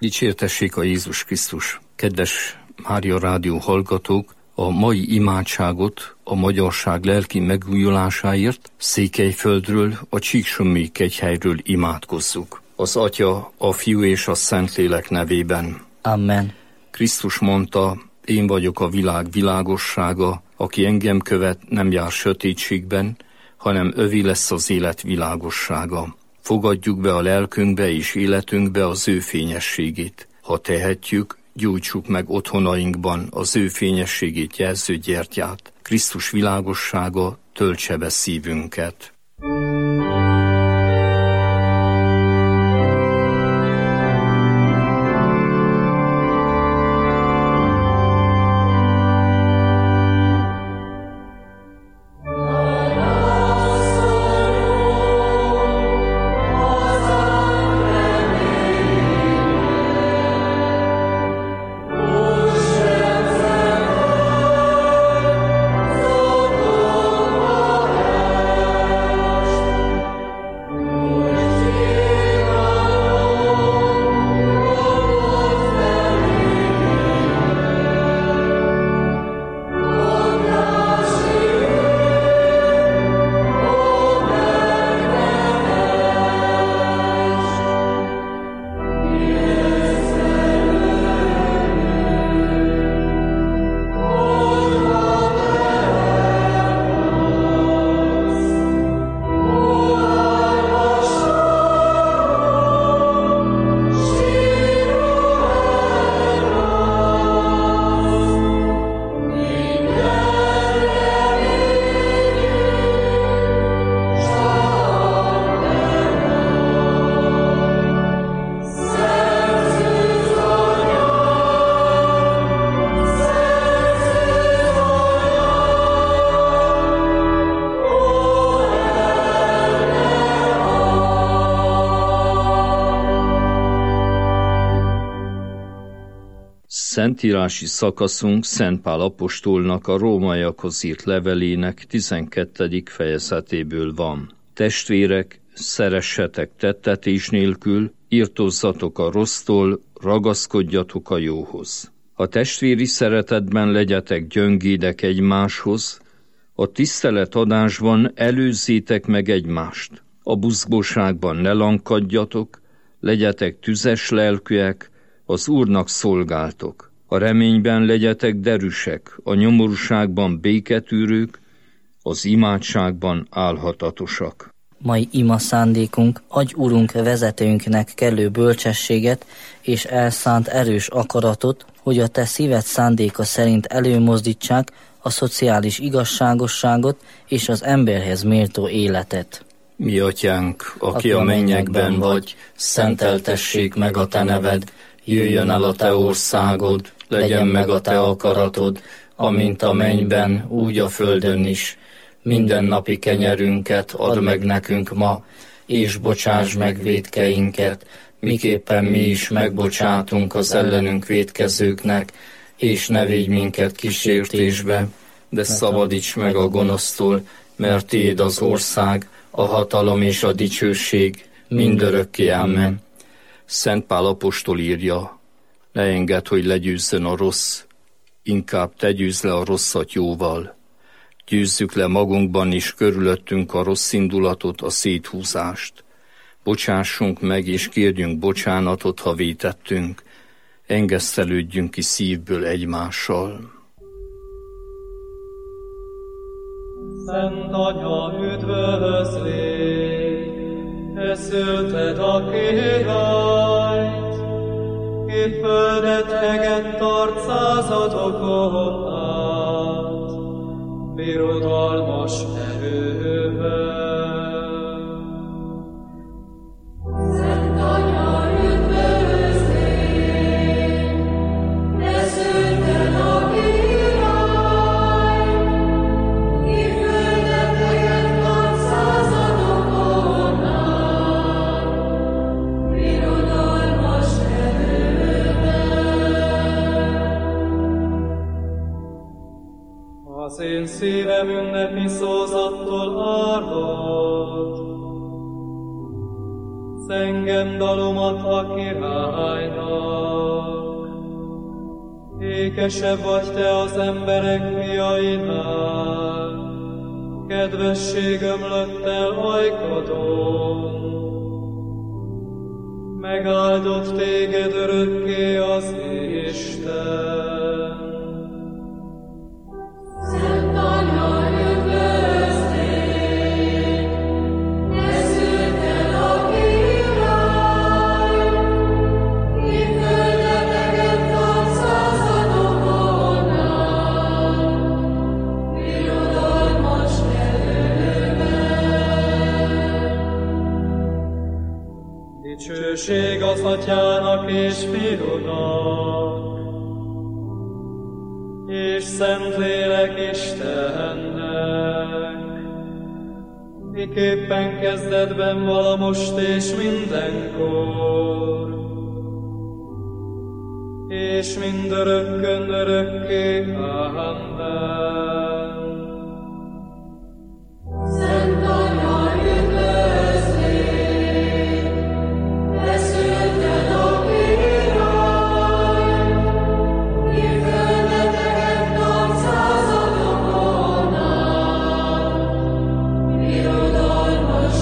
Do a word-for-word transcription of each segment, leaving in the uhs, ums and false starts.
Dicsértessék a Jézus Krisztus! Kedves Mária Rádió hallgatók, a mai imádságot a magyarság lelki megújulásáért Székelyföldről, a Csíksommi kegyhelyről imádkozzuk. Az Atya, a Fiú és a Szentlélek nevében. Amen. Krisztus mondta, én vagyok a világ világossága, aki engem követ, nem jár sötétségben, hanem övé lesz az élet világossága. Fogadjuk be a lelkünkbe és életünkbe az ő fényességét. Ha tehetjük, gyújtsuk meg otthonainkban az ő fényességét jelző gyertyát. Krisztus világossága töltse be szívünket. Szentírási szakaszunk Szent Pál apostolnak a rómaiakhoz írt levelének tizenkettedik fejezetéből van. Testvérek, szeressetek tettetés nélkül, irtózzatok a rossztól, ragaszkodjatok a jóhoz. A testvéri szeretetben legyetek gyöngédek egymáshoz, a tiszteletadásban előzzétek meg egymást. A buzgóságban ne lankadjatok, legyetek tüzes lelkűek, az Úrnak szolgáltok. A reményben legyetek derűsek, a nyomorúságban béketűrők, az imádságban álhatatosak. Mai ima szándékunk, adj Urunk vezetőnknek kellő bölcsességet és elszánt erős akaratot, hogy a te szíved szándéka szerint előmozdítsák a szociális igazságosságot és az emberhez méltó életet. Mi atyánk, aki a mennyekben vagy, szenteltessék meg a te neved, jöjjön el a te országod, legyen meg a te akaratod, amint a mennyben, úgy a földön is. Mindennapi kenyerünket add meg nekünk ma, és bocsáss meg vétkeinket, miképpen mi is megbocsátunk az ellenünk vétkezőknek, és ne védj minket kísértésbe, de szabadíts meg a gonosztól, mert tiéd az ország, a hatalom és a dicsőség mindörökké. Amen. Szent Pál apostol írja, ne engedd, hogy legyőzzön a rossz, inkább te győzz le a rosszat jóval. Győzzük le magunkban és körülöttünk a rossz indulatot, a széthúzást. Bocsássunk meg és kérjünk bocsánatot, ha vétettünk. Engesztelődjünk ki szívből egymással. Szent Anya, üdvözlégy, te szülted a királyt, ki földet egett tart századokon át, birodalmas erővel. Szent Anya, üdvözlégy, te szülted a királyt, ki földet egett tart századokon át, birodalmas erővel. Az én szívem ünnepi szózattól árad, zengem dalomat a királynak. Ékesebb vagy te az emberek fiainál, kedvesség ömlött el ajkadon. Megáldott téged örökké az Isten. Szent Anya, üdvözlégy, te szültél a király, ki földeteket tart századokon át, birodalmas nevében. Dicsőség az Atyának és Fiúnak, és Szentlélek Istennek, miképpen kezdetben vala most és mindenkor, és mindörökkön örökké. Amen. Szent Anya, üdvözlégy, te szültél a király, ki földeteket tart századokon át, birodalmas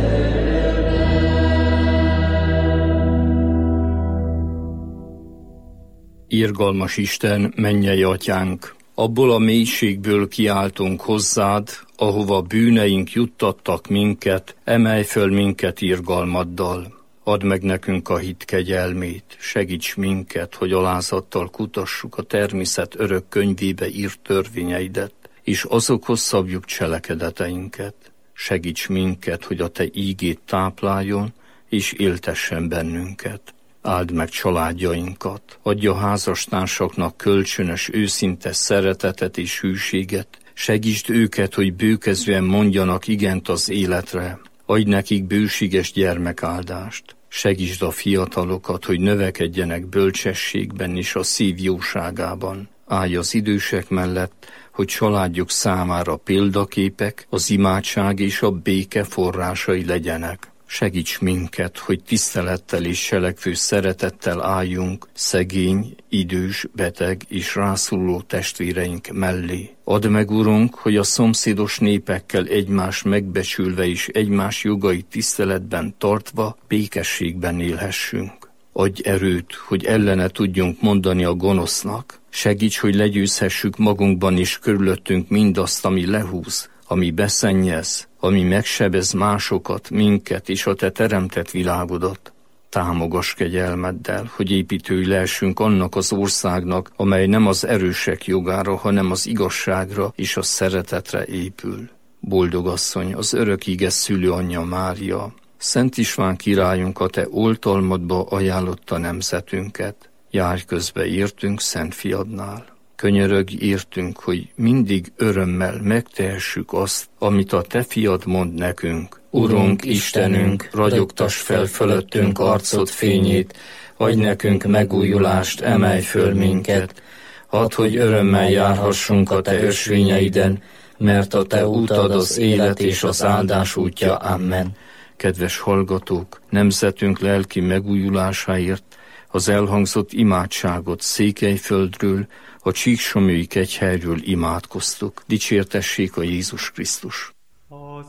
Irgalmas Isten, mennyei Atyánk, abból a mélységből kiáltunk hozzád, ahova bűneink juttattak minket, emelj föl minket irgalmaddal. Add meg nekünk a hit kegyelmét, segíts minket, hogy alázattal kutassuk a természet örök könyvébe írt törvényeidet, és azokhoz szabjuk cselekedeteinket. Segíts minket, hogy a te ígét tápláljon, és éltessen bennünket. Áld meg családjainkat, adja házastársaknak kölcsönös, őszinte szeretetet és hűséget, segítsd őket, hogy bőkezően mondjanak igent az életre, adj nekik bőséges gyermekáldást, segítsd a fiatalokat, hogy növekedjenek bölcsességben és a szív jóságában. Állj az idősek mellett, hogy családjuk számára példaképek, az imádság és a béke forrásai legyenek. Segíts minket, hogy tisztelettel és selekvő szeretettel álljunk szegény, idős, beteg és rászoruló testvéreink mellé. Add meg, Urunk, hogy a szomszédos népekkel egymást megbecsülve és egymás jogait tiszteletben tartva békességben élhessünk. Adj erőt, hogy ellene tudjunk mondani a gonosznak. Segíts, hogy legyőzhessük magunkban és körülöttünk mindazt, ami lehúz, ami beszennyez, ami megsebez másokat, minket és a te teremtett világodat. Támogass kegyelmeddel, hogy építői lehessünk annak az országnak, amely nem az erősek jogára, hanem az igazságra és a szeretetre épül. Boldog asszony, az örök íge szülőanyja Mária, Szent István királyunk, a te oltalmadba ajánlotta nemzetünket. Járj közbe értünk Szent Fiadnál. Könyörögj értünk, hogy mindig örömmel megtehessük azt, amit a te fiad mond nekünk. Urunk, Istenünk, ragyogtass fel fölöttünk arcod fényét, adj nekünk megújulást, emelj föl minket. Hadd, hogy örömmel járhassunk a te ösvényeiden, mert a te útad az élet és az áldás útja. Amen. Kedves hallgatók, nemzetünk lelki megújulásáért az elhangzott imádságot Székelyföldről, a Csíksomlyói kegyhelyről imádkoztuk. Dicsértessék a Jézus Krisztus! Az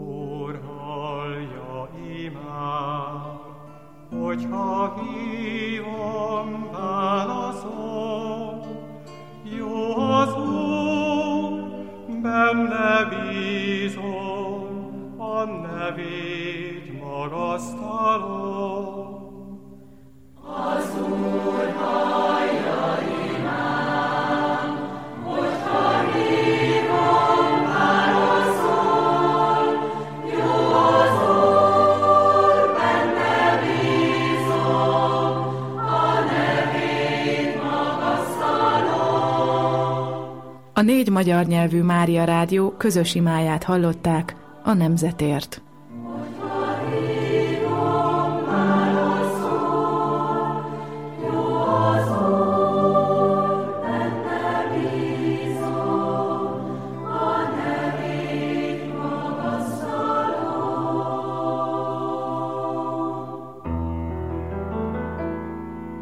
Úr hallja imád, hogyha hívom, válaszol. Jó az Úr, benne bízom, a nevét magasztalom. Az Úr hallja imád, hogyha hívom, válaszol. Jó az Úr, benne bízom, a nevét magasztalom. A négy magyar nyelvű Mária Rádió közös imáját hallották a nemzetért.